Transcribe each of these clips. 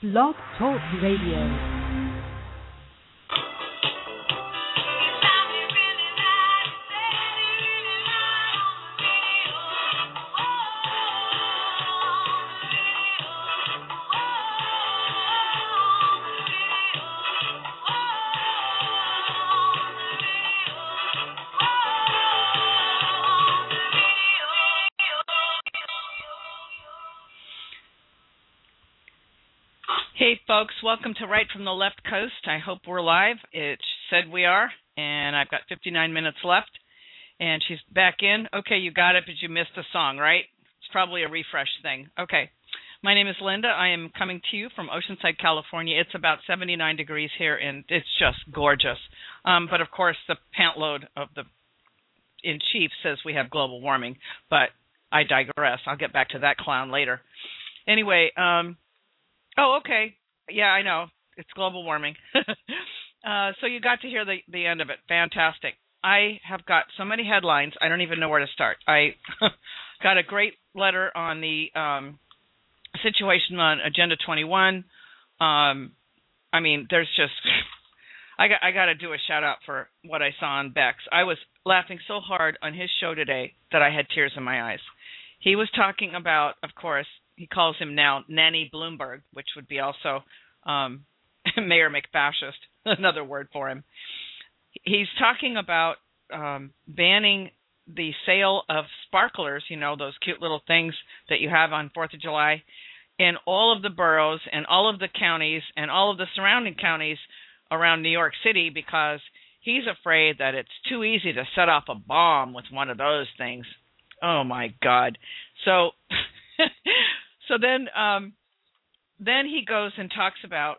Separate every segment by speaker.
Speaker 1: Blog Talk Radio.
Speaker 2: Hey, folks, welcome to Right from the Left Coast. I hope we're live. It said we are, and I've got 59 minutes left, and she's back in. Okay, you got it, but you missed the song, right? It's probably a refresh thing. Okay, my name is Linda. I am coming to you from Oceanside, California. It's about 79 degrees here, and it's just gorgeous. But, of course, the pant load of the in chief says we have global warming, but I digress. I'll get back to that clown later. Anyway, oh, okay. Yeah, I know. It's global warming. So you got to hear the end of it. Fantastic. I have got so many headlines, I don't even know where to start. I got a great letter on the situation on Agenda 21. I mean, there's just, I got to do a shout out for what I saw on Bex. I was laughing so hard on his show today that I had tears in my eyes. He was talking about, of course, he calls him now Nanny Bloomberg, which would be also Mayor McFascist, another word for him. He's talking about banning the sale of sparklers, you know, those cute little things that you have on 4th of July, in all of the boroughs and all of the counties and all of the surrounding counties around New York City because he's afraid that it's too easy to set off a bomb with one of those things. Oh, my God. So... So then he goes and talks about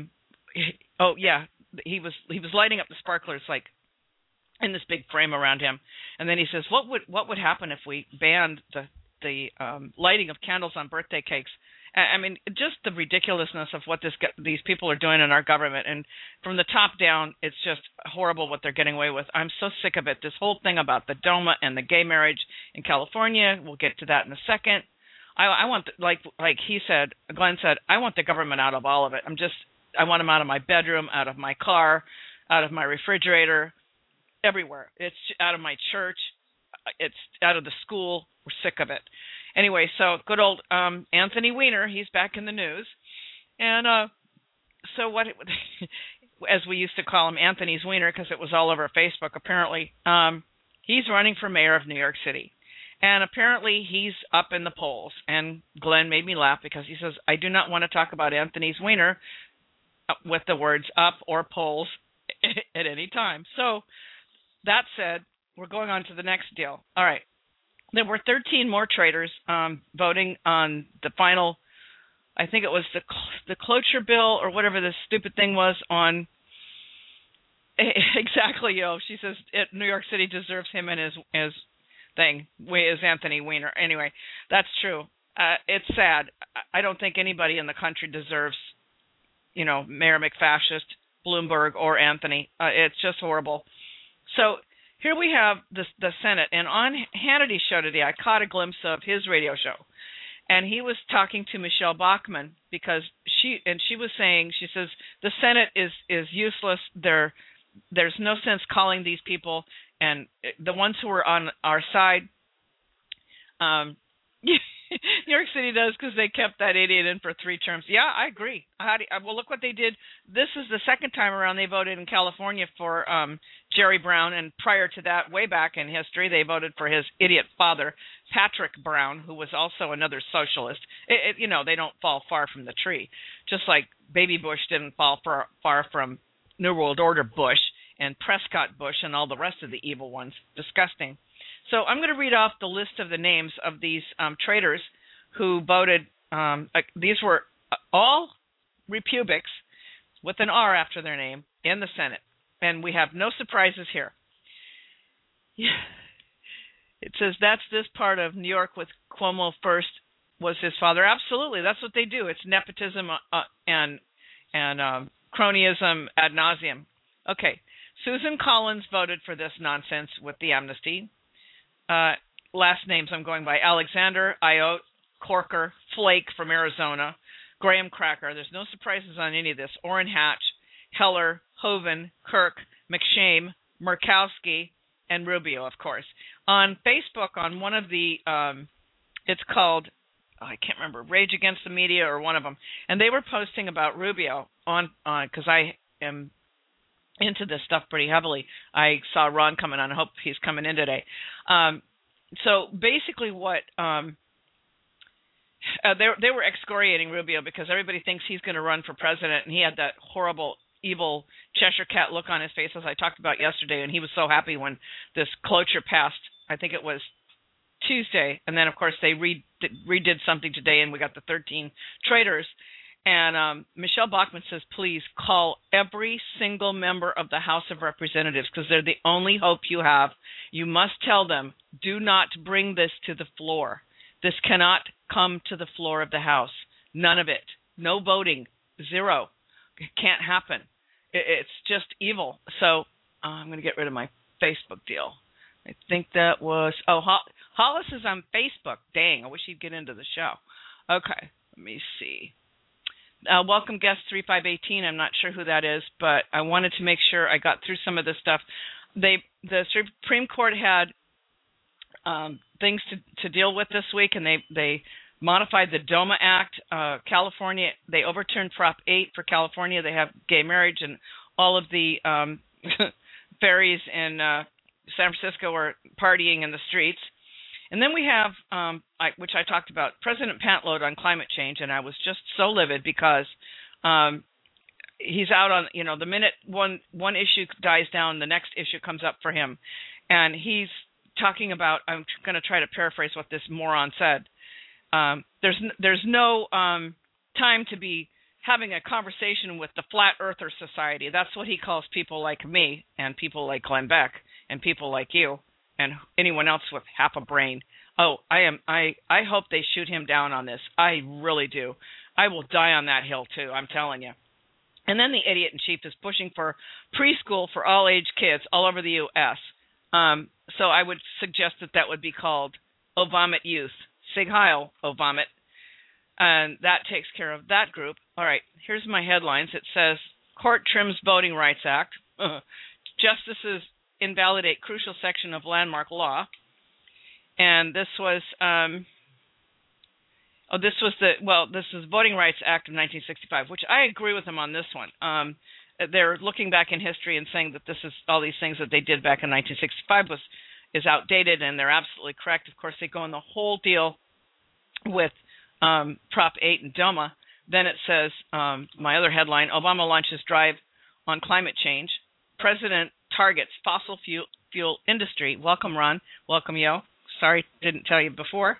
Speaker 2: he was lighting up the sparklers like in this big frame around him, and then he says what would happen if we banned the lighting of candles on birthday cakes. I mean, just the ridiculousness of what these people are doing in our government, and from the top down, it's just horrible what they're getting away with. I'm so sick of it. This whole thing about the DOMA and the gay marriage in California. We'll get to that in a second. I want, like he said, Glenn said, I want the government out of all of it. I want them out of my bedroom, out of my car, out of my refrigerator, everywhere. It's out of my church. It's out of the school. We're sick of it. Anyway, so good old Anthony Weiner, he's back in the news. And so what, as we used to call him, Anthony's Weiner, because it was all over Facebook, apparently, he's running for mayor of New York City. And apparently he's up in the polls. And Glenn made me laugh because he says, I do not want to talk about Anthony's Weiner with the words up or polls at any time. So that said, we're going on to the next deal. All right. There were 13 more traitors voting on the final, I think it was the cloture bill or whatever this stupid thing was on. Exactly, yo. She says New York City deserves him and his thing is Anthony Weiner. Anyway, that's true. It's sad. I don't think anybody in the country deserves, you know, Mayor McFascist, Bloomberg, or Anthony. It's just horrible. So here we have the Senate, and on Hannity's show today, I caught a glimpse of his radio show, and he was talking to Michelle Bachmann because she was saying, she says the Senate is useless. There's no sense calling these people. And the ones who are on our side, New York City does because they kept that idiot in for 3 terms. Yeah, I agree. Well, look what they did. This is the second time around they voted in California for Jerry Brown. And prior to that, way back in history, they voted for his idiot father, Patrick Brown, who was also another socialist. You know, they don't fall far from the tree. Just like Baby Bush didn't fall far from New World Order Bush and Prescott Bush and all the rest of the evil ones. Disgusting. So I'm going to read off the list of the names of these traitors who voted. These were all Republics with an R after their name in the Senate. And we have no surprises here. It says that's this part of New York with Cuomo first was his father. Absolutely. That's what they do. It's nepotism and cronyism ad nauseum. Okay. Susan Collins voted for this nonsense with the amnesty. Last names I'm going by: Alexander, Ayotte, Corker, Flake from Arizona, Graham Cracker. There's no surprises on any of this. Orrin Hatch, Heller, Hoeven, Kirk, McShane, Murkowski, and Rubio, of course. On Facebook, on one of the, it's called, I can't remember, Rage Against the Media or one of them, and they were posting about Rubio on because I am into this stuff pretty heavily. I saw Ron coming on. I hope he's coming in today. So basically what they were excoriating Rubio because everybody thinks he's going to run for president, and he had that horrible, evil Cheshire Cat look on his face, as I talked about yesterday, and he was so happy when this cloture passed. I think it was Tuesday, and then, of course, they redid something today, and we got the 13 traitors. And Michelle Bachmann says, please call every single member of the House of Representatives because they're the only hope you have. You must tell them, do not bring this to the floor. This cannot come to the floor of the House. None of it. No voting. Zero. It can't happen. It's just evil. So I'm going to get rid of my Facebook deal. I think that was, Hollis is on Facebook. Dang, I wish he'd get into the show. Okay, let me see. Welcome guest 3518. I'm not sure who that is, but I wanted to make sure I got through some of this stuff. The Supreme Court had things to deal with this week, and they modified the DOMA Act. California, they overturned Prop 8 for California. They have gay marriage, and all of the ferries in San Francisco are partying in the streets. And then we have, which I talked about, President Pantload on climate change, and I was just so livid because he's out on, the minute one issue dies down, the next issue comes up for him. And he's talking about, I'm going to try to paraphrase what this moron said. There's no time to be having a conversation with the Flat Earther Society. That's what he calls people like me and people like Glenn Beck and people like you and anyone else with half a brain. Oh, I hope they shoot him down on this. I really do. I will die on that hill too, I'm telling you. And then the idiot in chief is pushing for preschool for all age kids all over the U.S. So I would suggest that would be called Obama Youth. Sig Heil, Obama. And that takes care of that group. All right, here's my headlines. It says, Court trims Voting Rights Act. Justices invalidate crucial section of landmark law. And this was, this is Voting Rights Act of 1965, which I agree with them on this one. They're looking back in history and saying that this is all these things that they did back in 1965 is outdated, and they're absolutely correct. Of course, they go in the whole deal with Prop 8 and DOMA. Then it says, my other headline, Obama launches drive on climate change. President targets fossil fuel industry. Welcome, Ron. Welcome, Yo. Sorry, didn't tell you before.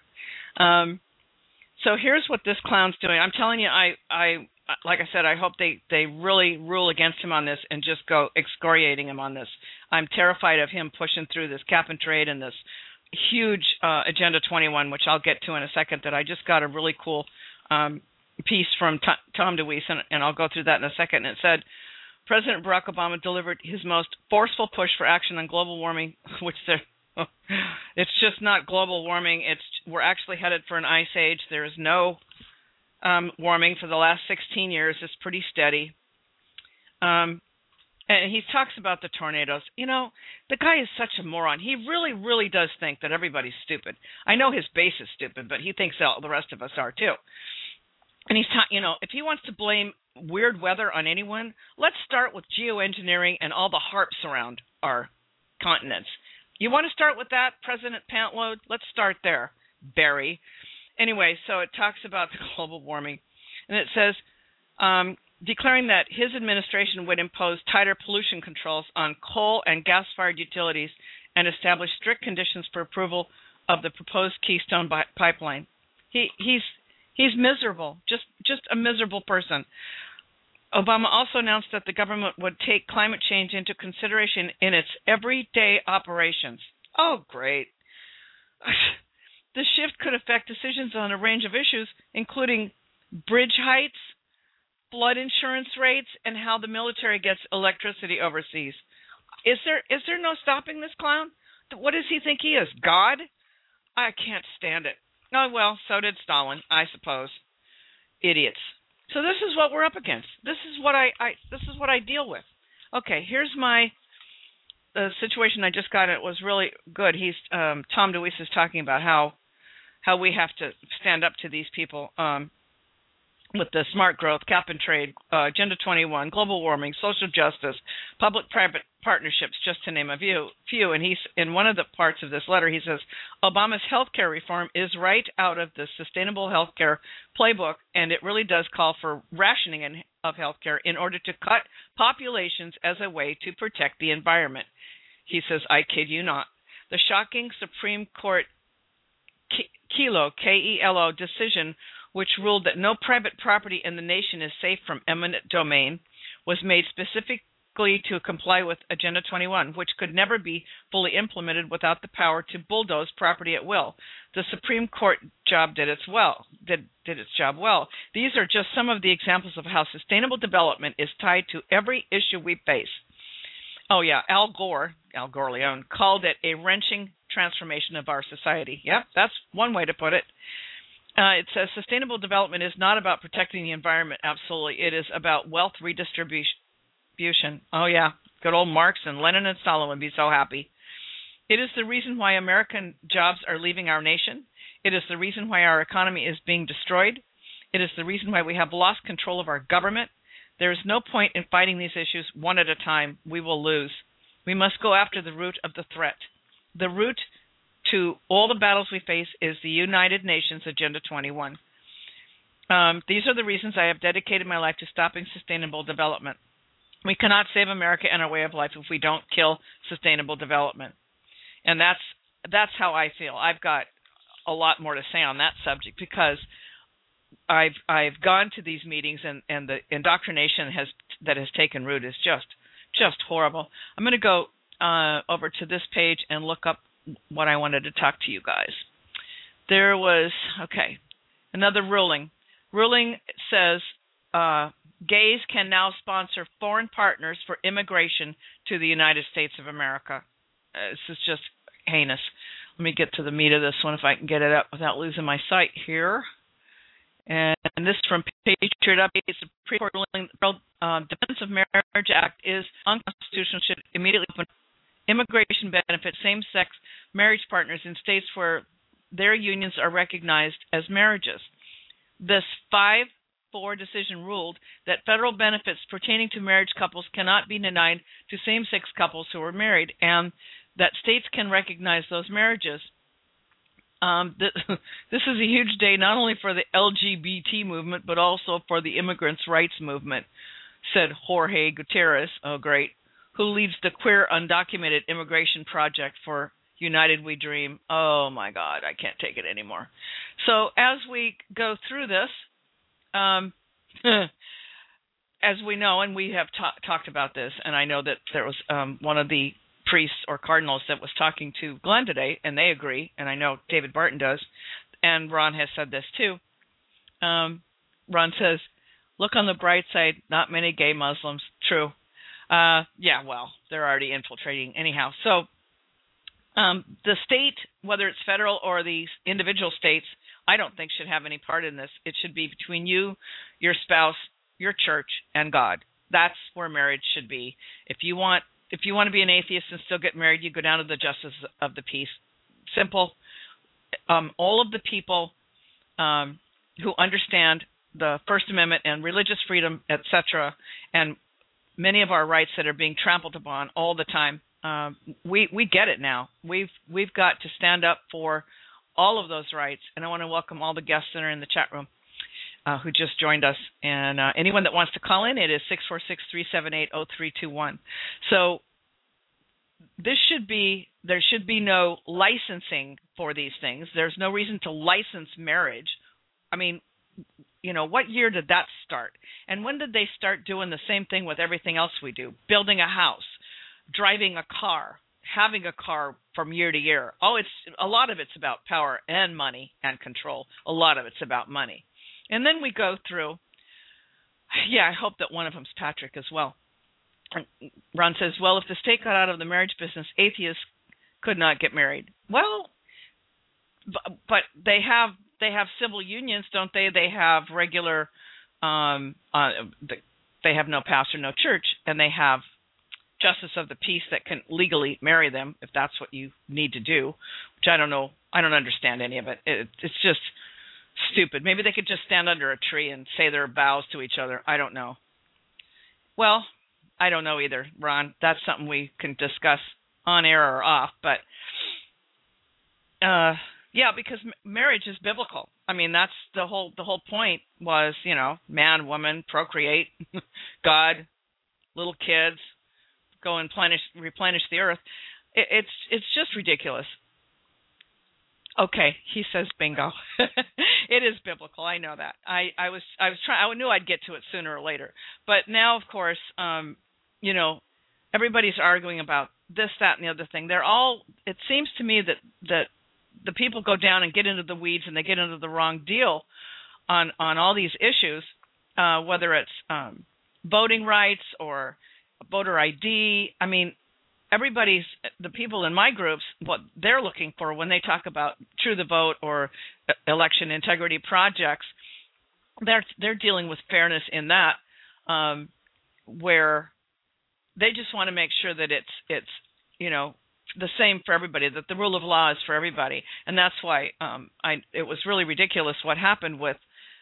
Speaker 2: So here's what this clown's doing. I'm telling you, I like I said, I hope they really rule against him on this and just go excoriating him on this. I'm terrified of him pushing through this cap and trade and this huge Agenda 21, which I'll get to in a second, that I just got a really cool piece from Tom DeWeese, and I'll go through that in a second. And it said, President Barack Obama delivered his most forceful push for action on global warming, which it's just not global warming. We're actually headed for an ice age. There is no warming for the last 16 years. It's pretty steady. And he talks about the tornadoes. The guy is such a moron. He really, really does think that everybody's stupid. I know his base is stupid, but he thinks all the rest of us are too. And he's if he wants to blame weird weather on anyone, let's start with geoengineering and all the harps around our continents. You want to start with that, President Pantload? Let's start there, Barry. Anyway, so it talks about the global warming, and it says, declaring that his administration would impose tighter pollution controls on coal and gas-fired utilities and establish strict conditions for approval of the proposed Keystone pipeline. He's miserable, just a miserable person. Obama also announced that the government would take climate change into consideration in its everyday operations. Oh, great. The shift could affect decisions on a range of issues, including bridge heights, flood insurance rates, and how the military gets electricity overseas. Is there no stopping this clown? What does he think he is, God? I can't stand it. Oh, well, so did Stalin, I suppose. Idiots. So this is what we're up against. This is what I deal with. Okay, here's my the situation I just got. It was really good. He's Tom DeWeese is talking about how we have to stand up to these people with the smart growth, cap and trade, Agenda 21, global warming, social justice, public-private partnerships, just to name a few. And he's in one of the parts of this letter, he says, Obama's healthcare reform is right out of the sustainable healthcare playbook, and it really does call for rationing of healthcare in order to cut populations as a way to protect the environment. He says, I kid you not. The shocking Supreme Court Kelo decision, which ruled that no private property in the nation is safe from eminent domain, was made specifically to comply with Agenda 21, which could never be fully implemented without the power to bulldoze property at will. The Supreme Court did its job well. These are just some of the examples of how sustainable development is tied to every issue we face. Oh yeah, Al Gore Leone, called it a wrenching transformation of our society. Yep, that's one way to put it. It says sustainable development is not about protecting the environment. Absolutely. It is about wealth redistribution. Oh, yeah. Good old Marx and Lenin and Stalin would be so happy. It is the reason why American jobs are leaving our nation. It is the reason why our economy is being destroyed. It is the reason why we have lost control of our government. There is no point in fighting these issues one at a time. We will lose. We must go after the root of the threat. The root to all the battles we face is the United Nations Agenda 21. These are the reasons I have dedicated my life to stopping sustainable development. We cannot save America and our way of life if we don't kill sustainable development. And that's how I feel. I've got a lot more to say on that subject because I've gone to these meetings and the indoctrination that has taken root is just horrible. I'm going to go over to this page and look up what I wanted to talk to you guys. There was, another ruling. Ruling says gays can now sponsor foreign partners for immigration to the United States of America. This is just heinous. Let me get to the meat of this one if I can get it up without losing my sight here. And this is from Patriot Update. The Supreme Court ruling, Defense of Marriage Act is unconstitutional, should immediately open immigration benefits same-sex marriage partners in states where their unions are recognized as marriages. This 5-4 decision ruled that federal benefits pertaining to marriage couples cannot be denied to same-sex couples who are married, and that states can recognize those marriages. This is a huge day not only for the LGBT movement, but also for the immigrants' rights movement, said Jorge Gutierrez, who leads the Queer Undocumented Immigration Project for United We Dream. Oh, my God, I can't take it anymore. So as we go through this, as we know, and we have talked about this, and I know that there was one of the priests or cardinals that was talking to Glenn today, and they agree, and I know David Barton does, and Ron has said this too. Ron says, look on the bright side, not many gay Muslims. True. They're already infiltrating anyhow. So the state, whether it's federal or the individual states, I don't think should have any part in this. It should be between you, your spouse, your church, and God. That's where marriage should be. If you want to be an atheist and still get married, you go down to the justice of the peace. Simple. All of the people who understand the First Amendment and religious freedom, etc., and many of our rights that are being trampled upon all the time, we get it now. We've got to stand up for all of those rights. And I want to welcome all the guests that are in the chat room who just joined us. And anyone that wants to call in, it is 646-378-0321. So there should be no licensing for these things. There's no reason to license marriage. I mean, what year did that start? And when did they start doing the same thing with everything else we do? Building a house, driving a car, having a car from year to year. A lot of it's about power and money and control. A lot of it's about money. And then we go through, I hope that one of them's Patrick as well. Ron says, well, if the state got out of the marriage business, atheists could not get married. Well, but they have civil unions, don't they? They have regular They have no pastor, no church, and they have justice of the peace that can legally marry them if that's what you need to do, which I don't know. I don't understand any of it. It's just stupid. Maybe they could just stand under a tree and say their vows to each other. I don't know. Well, I don't know either, Ron. That's something we can discuss on air or off. But, yeah, because marriage is biblical. I mean, that's the whole point was, man, woman, procreate, God, little kids, go and replenish the earth. It's just ridiculous. Okay, he says bingo. It is biblical. I know that. I was trying. I knew I'd get to it sooner or later. But now, of course, everybody's arguing about this, that, and the other thing. They're all. It seems to me that the people go down and get into the weeds and they get into the wrong deal on all these issues, whether it's voting rights or voter ID. I mean, the people in my groups, what they're looking for when they talk about True the Vote or election integrity projects, they're dealing with fairness in that, where they just want to make sure that it's the same for everybody, that the rule of law is for everybody, and that's why it was really ridiculous what happened with.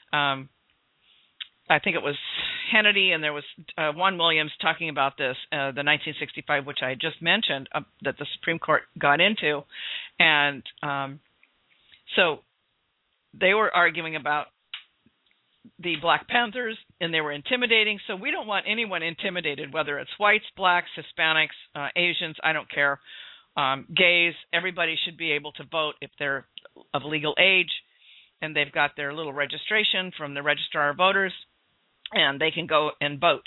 Speaker 2: I think it was Hannity, and there was Juan Williams talking about this, the 1965, which I just mentioned, that the Supreme Court got into. And so they were arguing about the Black Panthers, and they were intimidating. So we don't want anyone intimidated, whether it's whites, blacks, Hispanics, Asians, I don't care, gays. Everybody should be able to vote if they're of legal age, and they've got their little registration from the Registrar of Voters, and they can go and vote.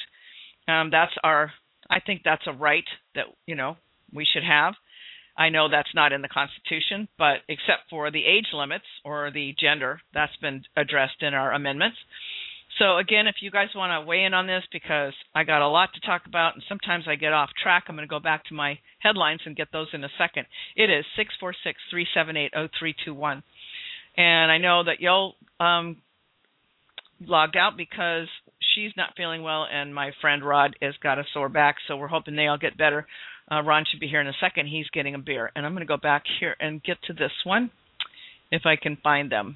Speaker 2: I think that's a right that, we should have. I know that's not in the Constitution, but except for the age limits or the gender, that's been addressed in our amendments. So again, if you guys want to weigh in on this, because I got a lot to talk about, and sometimes I get off track, I'm going to go back to my headlines and get those in a second. It is 646-378-0321. And I know that y'all logged out because she's not feeling well, and my friend Rod has got a sore back, so we're hoping they all get better. Ron should be here in a second. He's getting a beer. And I'm going to go back here and get to this one, if I can find them.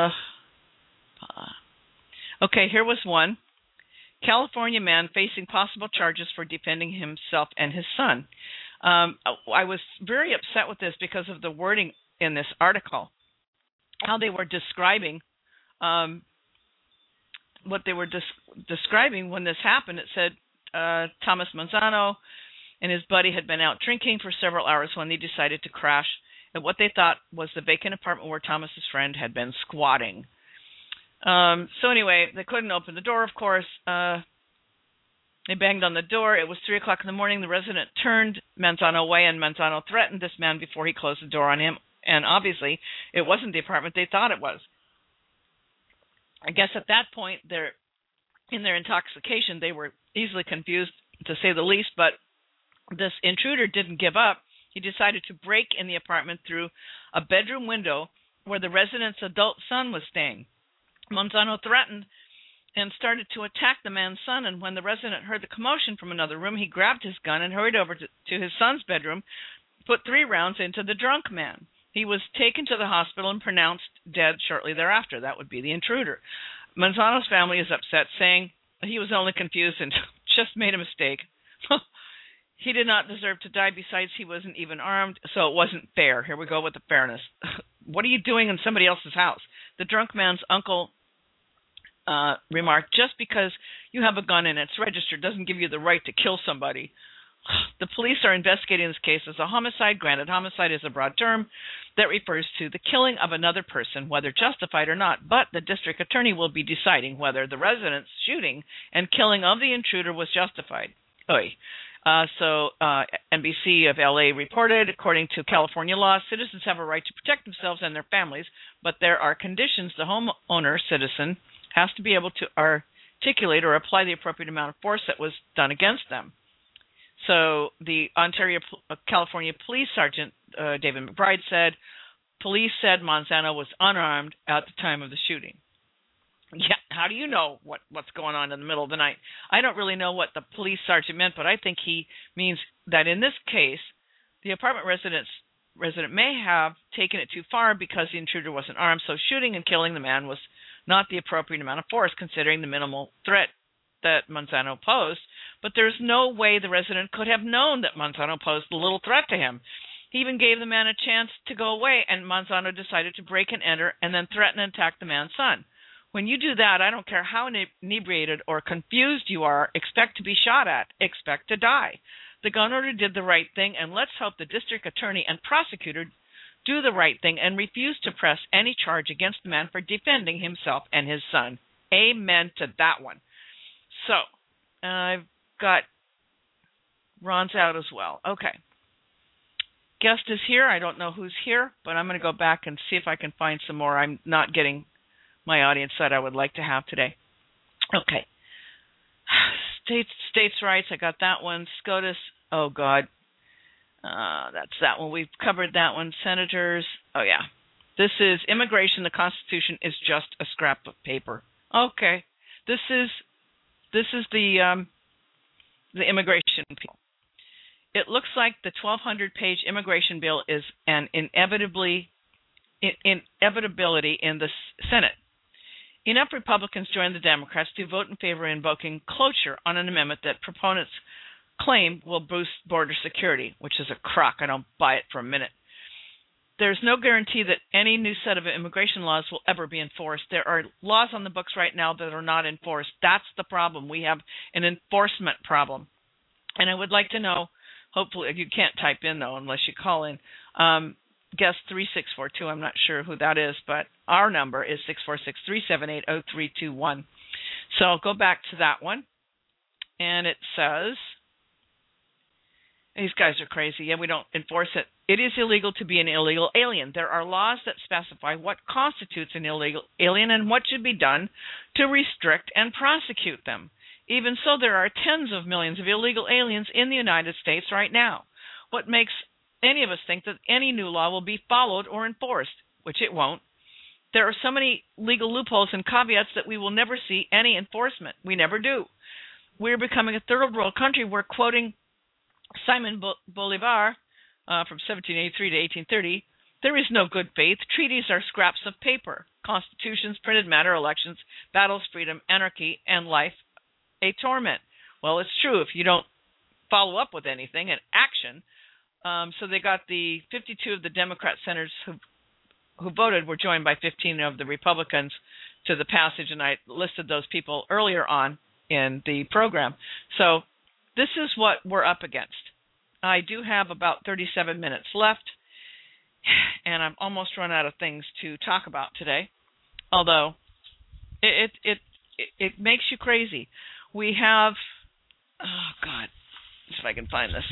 Speaker 2: Okay, here was one. California man facing possible charges for defending himself and his son. I was very upset with this because of the wording in this article, how they were describing what they were describing when this happened. It said Thomas Manzano and his buddy had been out drinking for several hours when they decided to crash at what they thought was the vacant apartment where Thomas's friend had been squatting. So anyway, they couldn't open the door, of course. They banged on the door. It was 3 o'clock in the morning. The resident turned Manzano away, and Manzano threatened this man before he closed the door on him. And obviously, it wasn't the apartment they thought it was. I guess at that point, in their intoxication, they were easily confused, to say the least. But this intruder didn't give up. He decided to break in the apartment through a bedroom window where the resident's adult son was staying. Manzano threatened and started to attack the man's son, and when the resident heard the commotion from another room, he grabbed his gun and hurried over to his son's bedroom, put 3 rounds into the drunk man. He was taken to the hospital and pronounced dead shortly thereafter. That would be the intruder. Manzano's family is upset, saying he was only confused and just made a mistake. He did not deserve to die. Besides, he wasn't even armed, so it wasn't fair. Here we go with the fairness. What are you doing in somebody else's house? The drunk man's uncle remarked, just because you have a gun and it's registered doesn't give you the right to kill somebody. The police are investigating this case as a homicide. Granted, homicide is a broad term that refers to the killing of another person, whether justified or not, but the district attorney will be deciding whether the resident's shooting and killing of the intruder was justified. So NBC of LA reported, according to California law, citizens have a right to protect themselves and their families, but there are conditions the homeowner citizen has to be able to articulate or apply the appropriate amount of force that was done against them. So the California Police Sergeant David McBride said, police said Manzano was unarmed at the time of the shooting. Yeah, how do you know what's going on in the middle of the night? I don't really know what the police sergeant meant, but I think he means that in this case, the apartment resident may have taken it too far because the intruder wasn't armed, so shooting and killing the man was not the appropriate amount of force considering the minimal threat that Monsanto posed. But there's no way the resident could have known that Monsanto posed a little threat to him. He even gave the man a chance to go away, and Monsanto decided to break and enter and then threaten and attack the man's son. When you do that, I don't care how inebriated or confused you are, expect to be shot at, expect to die. The gun owner did the right thing, and let's hope the district attorney and prosecutor do the right thing and refuse to press any charge against the man for defending himself and his son. Amen to that one. So, I've got Ron's out as well. Okay. Guest is here. I don't know who's here, but I'm going to go back and see if I can find some more. I'm not getting my audience that I would like to have today. Okay. States' rights, I got that one. SCOTUS, oh God. That's that one. We've covered that one. Senators, oh yeah. This is immigration. The Constitution is just a scrap of paper. Okay. This is the immigration bill. It looks like the 1,200-page immigration bill is an inevitability in the Senate. Enough Republicans joined the Democrats to vote in favor of invoking cloture on an amendment that proponents claim will boost border security, which is a crock. I don't buy it for a minute. There's no guarantee that any new set of immigration laws will ever be enforced. There are laws on the books right now that are not enforced. That's the problem. We have an enforcement problem. And I would like to know, hopefully, you can't type in, though, unless you call in, guest 3642. I'm not sure who that is, but our number is 646-378-0321. So I'll go back to that one. And it says, these guys are crazy. Yeah, we don't enforce it. It is illegal to be an illegal alien. There are laws that specify what constitutes an illegal alien and what should be done to restrict and prosecute them. Even so, there are tens of millions of illegal aliens in the United States right now. What makes any of us think that any new law will be followed or enforced, which it won't? There are so many legal loopholes and caveats that we will never see any enforcement. We never do. We're becoming a third world country. We're quoting Simon Bolivar from 1783 to 1830. There is no good faith. Treaties are scraps of paper. Constitutions, printed matter, elections, battles, freedom, anarchy, and life a torment. Well, it's true if you don't follow up with anything and action. So they got the 52 of the Democrat senators who voted were joined by 15 of the Republicans to the passage, and I listed those people earlier on in the program. So this is what we're up against. I do have about 37 minutes left, and I'm almost run out of things to talk about today, although it makes you crazy. We have, oh God, if I can find this.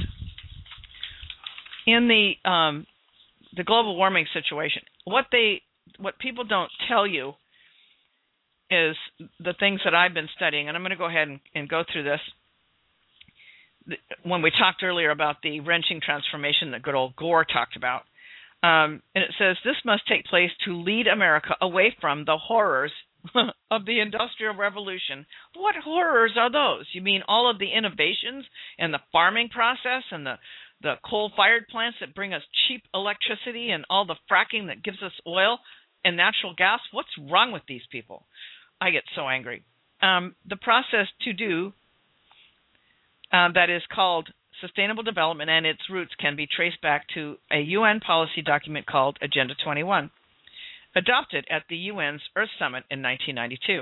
Speaker 2: In the global warming situation, what people don't tell you is the things that I've been studying, and I'm going to go ahead and go through this. When we talked earlier about the wrenching transformation that good old Gore talked about, and it says this must take place to lead America away from the horrors of the Industrial Revolution. What horrors are those? You mean all of the innovations and the farming process and the coal-fired plants that bring us cheap electricity and all the fracking that gives us oil and natural gas? What's wrong with these people? I get so angry. The process to do that is called Sustainable Development, and its roots can be traced back to a UN policy document called Agenda 21, adopted at the UN's Earth Summit in 1992.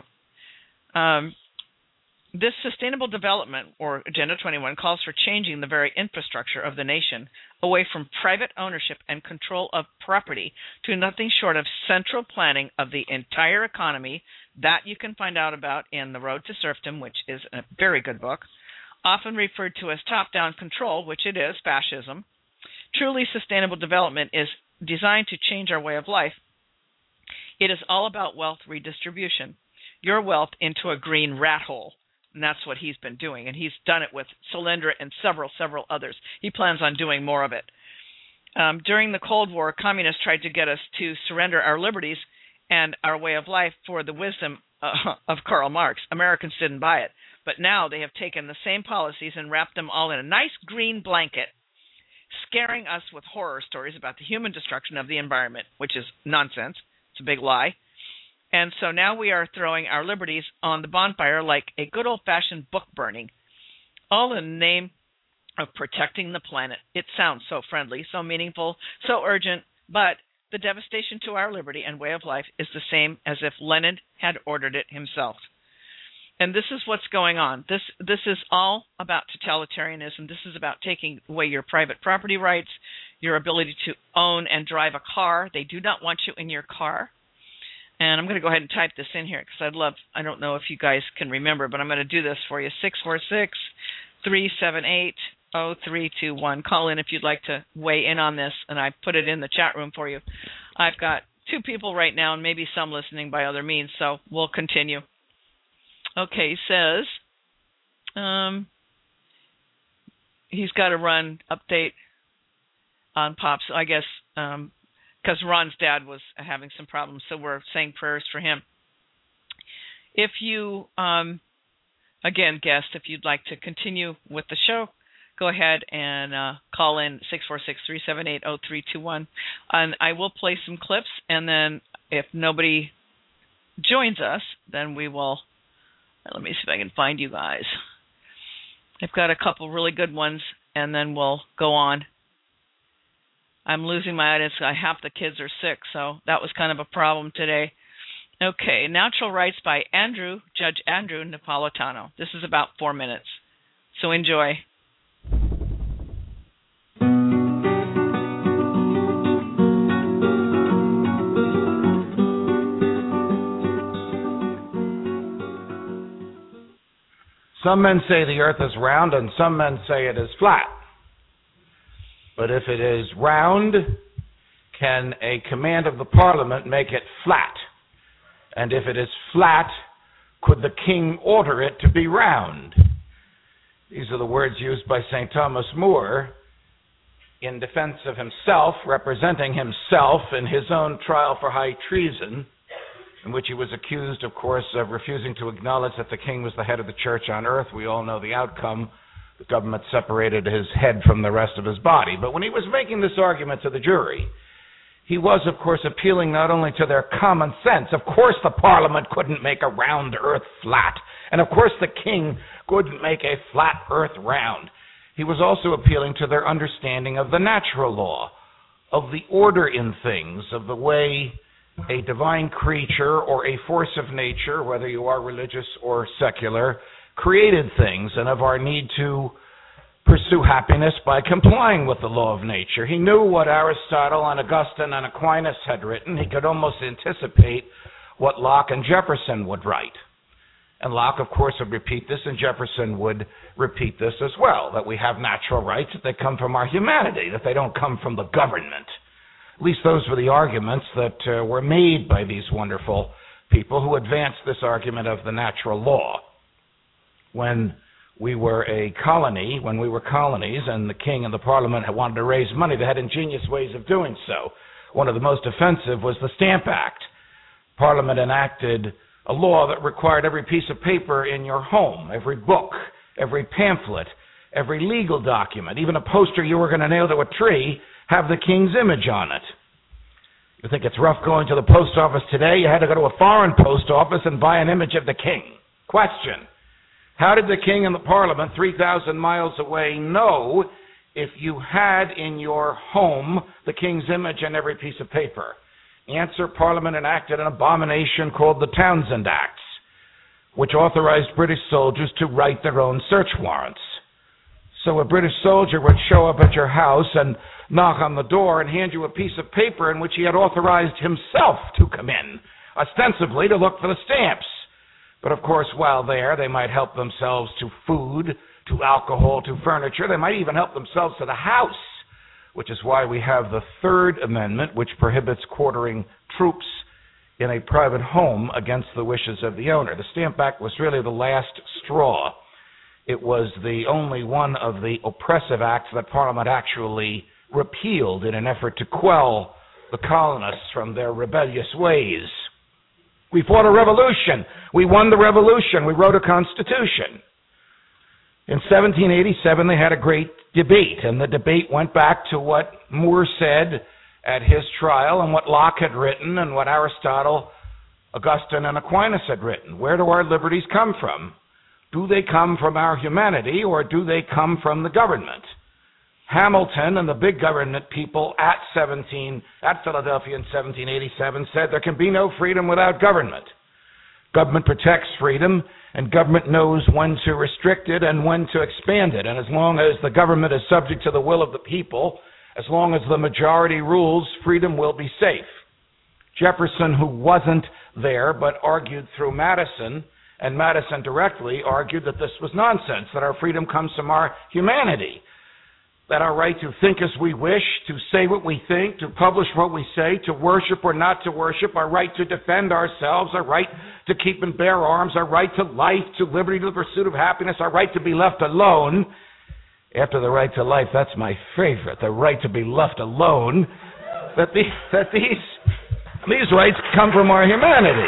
Speaker 2: This Sustainable Development, or Agenda 21, calls for changing the very infrastructure of the nation away from private ownership and control of property to nothing short of central planning of the entire economy. That you can find out about in The Road to Serfdom, which is a very good book, often referred to as top-down control, which it is, fascism. Truly sustainable development is designed to change our way of life. It is all about wealth redistribution, your wealth into a green rat hole. And that's what he's been doing. And he's done it with Solyndra and several others. He plans on doing more of it. During the Cold War, communists tried to get us to surrender our liberties and our way of life for the wisdom of Karl Marx. Americans didn't buy it. But now they have taken the same policies and wrapped them all in a nice green blanket, scaring us with horror stories about the human destruction of the environment, which is nonsense. It's a big lie. And so now we are throwing our liberties on the bonfire like a good old-fashioned book burning, all in the name of protecting the planet. It sounds so friendly, so meaningful, so urgent, but the devastation to our liberty and way of life is the same as if Lenin had ordered it himself. And this is what's going on. This is all about totalitarianism. This is about taking away your private property rights, your ability to own and drive a car. They do not want you in your car. And I'm going to go ahead and type this in here because I don't know if you guys can remember, but I'm going to do this for you. 646-378-0321. Call in if you'd like to weigh in on this, and I put it in the chat room for you. I've got 2 people right now and maybe some listening by other means, so we'll continue. Okay, he says he's got to run update on Pops, I guess, because Ron's dad was having some problems, so we're saying prayers for him. If you, again, guest, if you'd like to continue with the show, go ahead and call in 646-378-0321. And I will play some clips, and then if nobody joins us, then we will... Let me see if I can find you guys. I've got a couple really good ones, and then we'll go on. I'm losing my audience. Half the kids are sick, so that was kind of a problem today. Okay, Natural Rights by Judge Andrew Napolitano. This is about 4 minutes, so enjoy.
Speaker 1: Some men say the earth is round and some men say it is flat. But if it is round, can a command of the parliament make it flat? And if it is flat, could the king order it to be round? These are the words used by St. Thomas More in defense of himself, representing himself in his own trial for high treason, in which he was accused, of course, of refusing to acknowledge that the king was the head of the church on earth. We all know the outcome. The government separated his head from the rest of his body. But when he was making this argument to the jury, he was, of course, appealing not only to their common sense. Of course the parliament couldn't make a round earth flat. And of course the king couldn't make a flat earth round. He was also appealing to their understanding of the natural law, of the order in things, of the way a divine creature or a force of nature, whether you are religious or secular, created things, and of our need to pursue happiness by complying with the law of nature. He knew what Aristotle and Augustine and Aquinas had written. He could almost anticipate what Locke and Jefferson would write. And Locke, of course, would repeat this, and Jefferson would repeat this as well, that we have natural rights, that they come from our humanity, that they don't come from the government. At least those were the arguments that were made by these wonderful people who advanced this argument of the natural law. When we were a colony, when we were colonies, and the king and the parliament had wanted to raise money, they had ingenious ways of doing so. One of the most offensive was the Stamp Act. Parliament enacted a law that required every piece of paper in your home, every book, every pamphlet, every legal document, even a poster you were going to nail to a tree, have the king's image on it. You think it's rough going to the post office today? You had to go to a foreign post office and buy an image of the king. Question: how did the king and the parliament 3,000 miles away know if you had in your home the king's image on every piece of paper? Answer: Parliament enacted an abomination called the Townshend Acts, which authorized British soldiers to write their own search warrants. So a British soldier would show up at your house and knock on the door and hand you a piece of paper in which he had authorized himself to come in, ostensibly to look for the stamps. But of course, while there, they might help themselves to food, to alcohol, to furniture. They might even help themselves to the house, which is why we have the Third Amendment, which prohibits quartering troops in a private home against the wishes of the owner. The Stamp Act was really the last straw. It was the only one of the oppressive acts that Parliament actually repealed in an effort to quell the colonists from their rebellious ways. We fought a revolution. We won the revolution. We wrote a constitution. In 1787, they had a great debate, and the debate went back to what Moore said at his trial and what Locke had written and what Aristotle, Augustine, and Aquinas had written. Where do our liberties come from? Do they come from our humanity, or do they come from the government? Hamilton and the big government people at Philadelphia in 1787 said there can be no freedom without government. Government protects freedom, and government knows when to restrict it and when to expand it. And as long as the government is subject to the will of the people, as long as the majority rules, freedom will be safe. Jefferson, who wasn't there but argued through Madison, and Madison directly argued that this was nonsense, that our freedom comes from our humanity, that our right to think as we wish, to say what we think, to publish what we say, to worship or not to worship, our right to defend ourselves, our right to keep and bear arms, our right to life, to liberty, to the pursuit of happiness, our right to be left alone. After the right to life, that's my favorite, the right to be left alone, that these rights come from our humanity.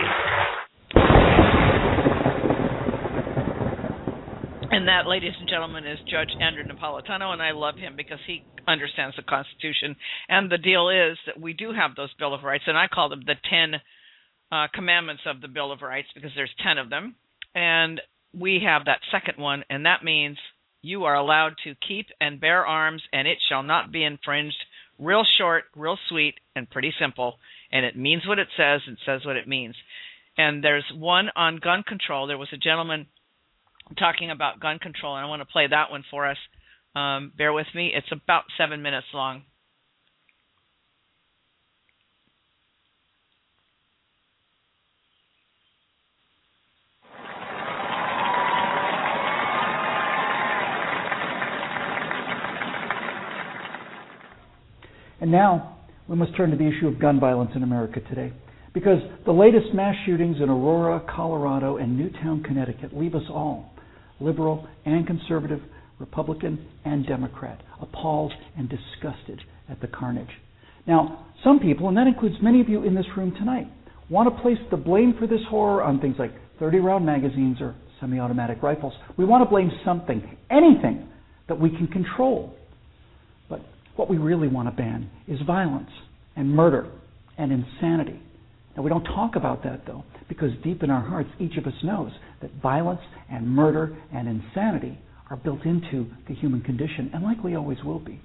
Speaker 2: And that, ladies and gentlemen, is Judge Andrew Napolitano, and I love him because he understands the Constitution. And the deal is that we do have those Bill of Rights, and I call them the 10 commandments of the Bill of Rights because there's 10 of them. And we have that second one, and that means you are allowed to keep and bear arms, and it shall not be infringed. Real short, real sweet, and pretty simple. And it means what it says what it means. And there's one on gun control. There was a gentleman talking about gun control, and I want to play that one for us. Bear with me. It's about 7 minutes long.
Speaker 3: And now we must turn to the issue of gun violence in America today, because the latest mass shootings in Aurora, Colorado, and Newtown, Connecticut leave us all, liberal and conservative, Republican and Democrat, appalled and disgusted at the carnage. Now, some people, and that includes many of you in this room tonight, want to place the blame for this horror on things like 30-round magazines or semi-automatic rifles. We want to blame something, anything that we can control. But what we really want to ban is violence and murder and insanity. Now, we don't talk about that, though, because deep in our hearts, each of us knows that violence and murder and insanity are built into the human condition and likely always will be.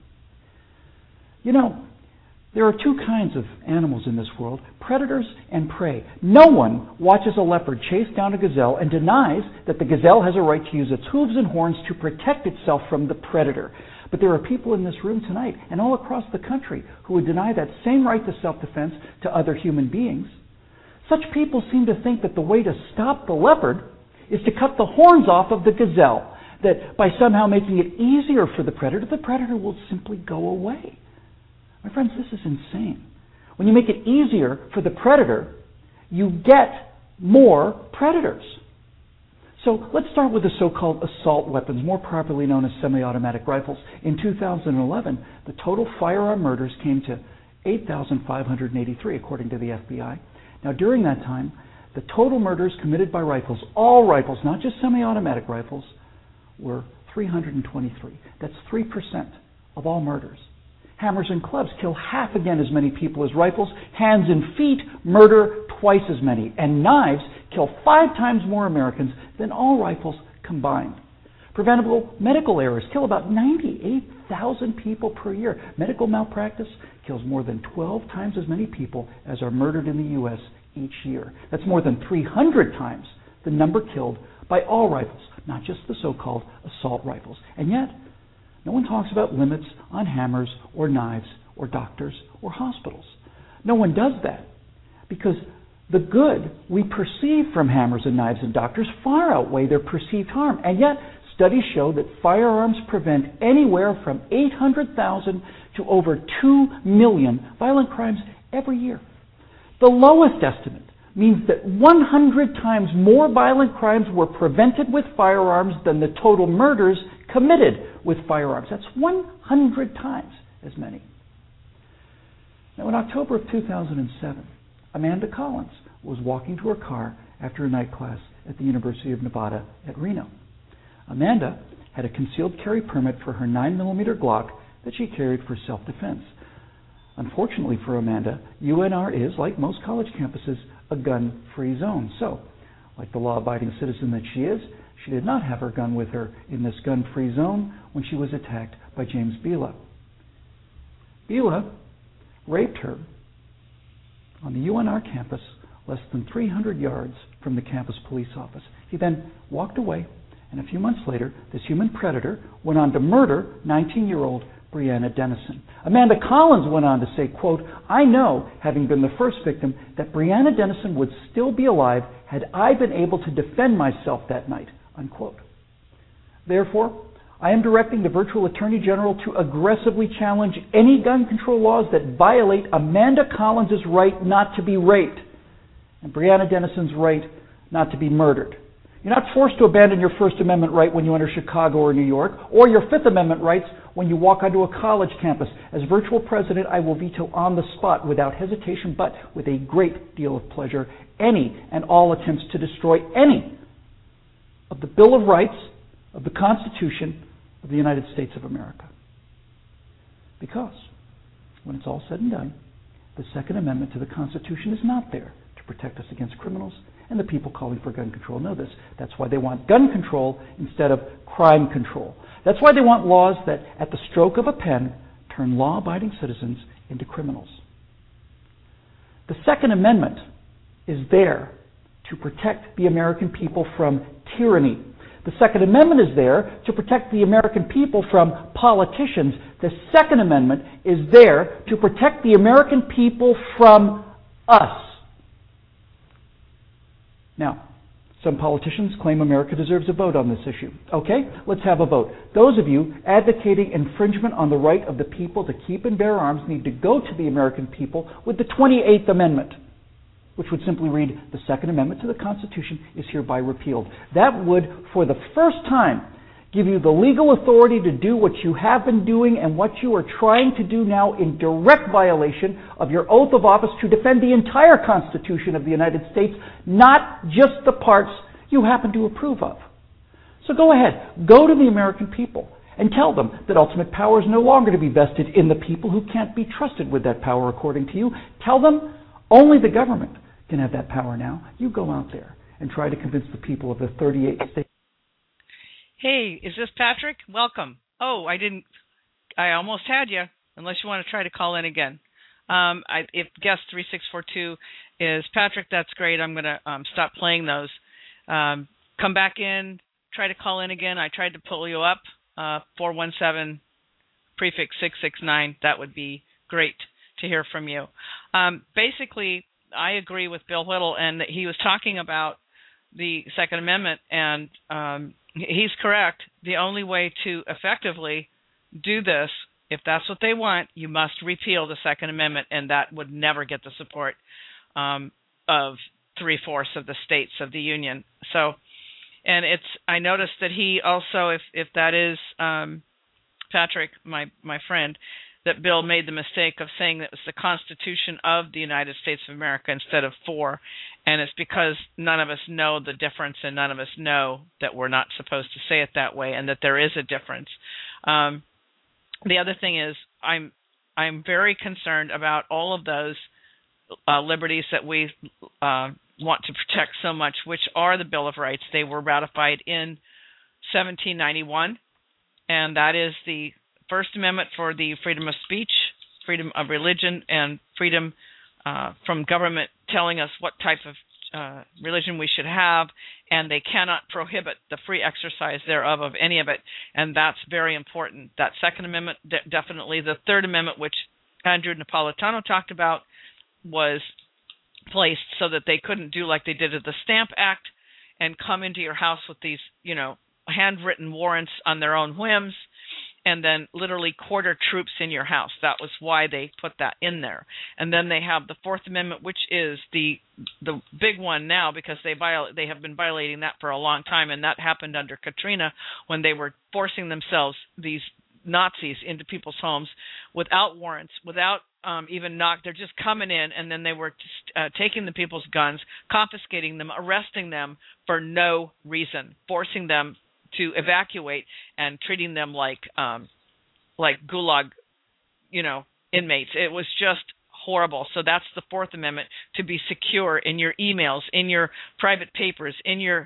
Speaker 3: You know, there are two kinds of animals in this world, predators and prey. No one watches a leopard chase down a gazelle and denies that the gazelle has a right to use its hooves and horns to protect itself from the predator. But there are people in this room tonight and all across the country who would deny that same right to self-defense to other human beings. Such people seem to think that the way to stop the leopard is to cut the horns off of the gazelle, that by somehow making it easier for the predator will simply go away. My friends, this is insane. When you make it easier for the predator, you get more predators. So let's start with the so-called assault weapons, more properly known as semi-automatic rifles. In 2011, the total firearm murders came to 8,583, according to the FBI. Now, during that time, the total murders committed by rifles, all rifles, not just semi-automatic rifles, were 323. That's 3% of all murders. Hammers and clubs kill half again as many people as rifles. Hands and feet murder twice as many. And knives kill 5 times more Americans than all rifles combined. Preventable medical errors kill about 98,000 people per year. Medical malpractice kills more than 12 times as many people as are murdered in the U.S. each year. That's more than 300 times the number killed by all rifles, not just the so-called assault rifles. And yet, no one talks about limits on hammers or knives or doctors or hospitals. No one does that because the good we perceive from hammers and knives and doctors far outweigh their perceived harm. And yet, studies show that firearms prevent anywhere from 800,000 to over 2 million violent crimes every year. The lowest estimate means that 100 times more violent crimes were prevented with firearms than the total murders committed with firearms. That's 100 times as many. Now, in October of 2007, Amanda Collins was walking to her car after a night class at the University of Nevada at Reno. Amanda had a concealed carry permit for her 9mm Glock that she carried for self-defense. Unfortunately for Amanda, UNR is, like most college campuses, a gun-free zone. So, like the law-abiding citizen that she is, she did not have her gun with her in this gun-free zone when she was attacked by James Bila. Bila raped her on the UNR campus less than 300 yards from the campus police office. He then walked away, and a few months later, this human predator went on to murder 19-year-old Breonna Dennison. Amanda Collins went on to say, quote, "I know, having been the first victim, that Breonna Dennison would still be alive had I been able to defend myself that night," unquote. Therefore, I am directing the virtual Attorney General to aggressively challenge any gun control laws that violate Amanda Collins' right not to be raped and Breonna Dennison's right not to be murdered. You're not forced to abandon your First Amendment right when you enter Chicago or New York, or your Fifth Amendment rights when you walk onto a college campus. As virtual president, I will veto on the spot, without hesitation, but with a great deal of pleasure, any and all attempts to destroy any of the Bill of Rights, of the Constitution of the United States of America. Because, when it's all said and done, the Second Amendment to the Constitution is not there to protect us against criminals, and the people calling for gun control know this. That's why they want gun control instead of crime control. That's why they want laws that, at the stroke of a pen, turn law-abiding citizens into criminals. The Second Amendment is there to protect the American people from tyranny. The Second Amendment is there to protect the American people from politicians. The Second Amendment is there to protect the American people from us. Now, some politicians claim America deserves a vote on this issue. Okay, let's have a vote. Those of you advocating infringement on the right of the people to keep and bear arms need to go to the American people with the 28th Amendment, which would simply read, "The Second Amendment to the Constitution is hereby repealed." That would, for the first time, give you the legal authority to do what you have been doing and what you are trying to do now in direct violation of your oath of office to defend the entire Constitution of the United States, not just the parts you happen to approve of. So go ahead, go to the American people and tell them that ultimate power is no longer to be vested in the people who can't be trusted with that power according to you. Tell them only the government can have that power now. You go out there and try to convince the people of the 38 states.
Speaker 2: Hey, is this Patrick? Welcome. Oh, I almost had you, unless you want to try to call in again. If guest 3642 is Patrick, that's great. I'm going to stop playing those. Come back in, try to call in again. I tried to pull you up, 417, prefix 669. That would be great to hear from you. Basically, I agree with Bill Whittle, and he was talking about the Second Amendment, and he's correct. The only way to effectively do this, if that's what they want, you must repeal the Second Amendment, and that would never get the support of 3/4 of the states of the Union. So, and I noticed that he also, if that is Patrick, my friend, that Bill made the mistake of saying that it was the Constitution of the United States of America instead of for, and it's because none of us know the difference, and none of us know that we're not supposed to say it that way, and that there is a difference. The other thing is, I'm very concerned about all of those liberties that we want to protect so much, which are the Bill of Rights. They were ratified in 1791, and that is the First Amendment for the freedom of speech, freedom of religion, and freedom from government telling us what type of religion we should have, and they cannot prohibit the free exercise thereof of any of it, and that's very important. That Second Amendment, definitely. The Third Amendment, which Andrew Napolitano talked about, was placed so that they couldn't do like they did at the Stamp Act and come into your house with these, handwritten warrants on their own whims, and then literally quarter troops in your house. That was why they put that in there. And then they have the Fourth Amendment, which is the big one now, because they have been violating that for a long time, and that happened under Katrina when they were forcing themselves these Nazis into people's homes without warrants, without even knock. They're just coming in, and then they were just, taking the people's guns, confiscating them, arresting them for no reason, forcing them to evacuate, and treating them like gulag, inmates. It was just horrible. So that's the Fourth Amendment, to be secure in your emails, in your private papers, in your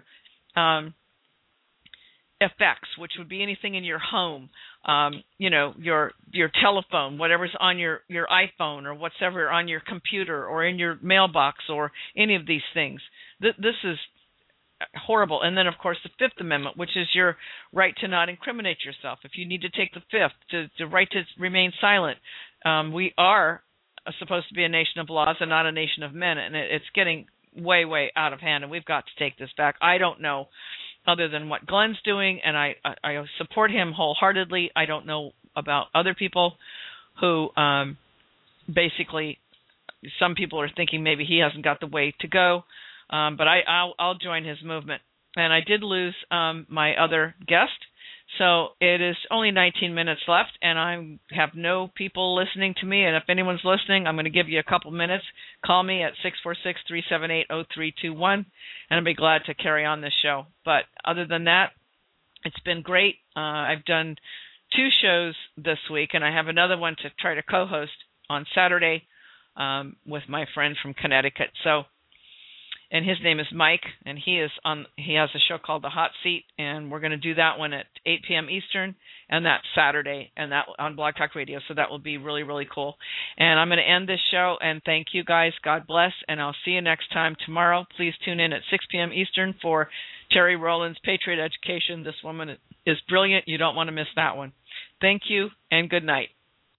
Speaker 2: effects, which would be anything in your home, your telephone, whatever's on your iPhone or whatever on your computer or in your mailbox or any of these things. This is horrible. And then, of course, the Fifth Amendment, which is your right to not incriminate yourself. If you need to take the Fifth, the right to remain silent. We are supposed to be a nation of laws and not a nation of men, and it's getting way, way out of hand, and we've got to take this back. I don't know, other than what Glenn's doing, and I support him wholeheartedly. I don't know about other people who basically, some people are thinking maybe he hasn't got the way to go, but I'll join his movement. And I did lose my other guest, so it is only 19 minutes left, and I have no people listening to me. And if anyone's listening, I'm going to give you a couple minutes. Call me at 646-378-0321, and I'll be glad to carry on this show. But other than that, it's been great. I've done 2 shows this week, and I have another one to try to co-host on Saturday with my friend from Connecticut. And his name is Mike, and he has a show called The Hot Seat, and we're going to do that one at 8 p.m. Eastern, and that's Saturday, and that on Blog Talk Radio, so that will be really, really cool. And I'm going to end this show, and thank you guys. God bless, and I'll see you next time tomorrow. Please tune in at 6 p.m. Eastern for Terry Rowland's Patriot Education. This woman is brilliant. You don't want to miss that one. Thank you, and good night.